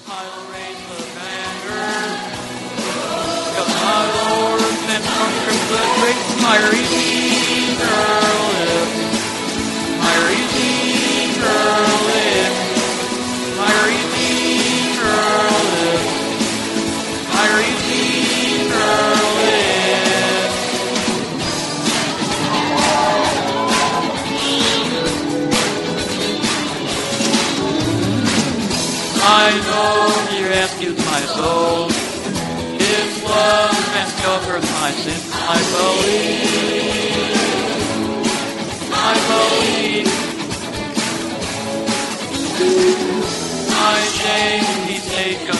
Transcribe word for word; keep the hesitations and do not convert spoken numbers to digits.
I will raise the banner. Because my Lord and conquered the great my Redeemer lives. My Redeemer lives. My Redeemer lives. My Redeemer lives. I know He rescued my soul. His love has covered my sins. I believe. I believe. My shame He taken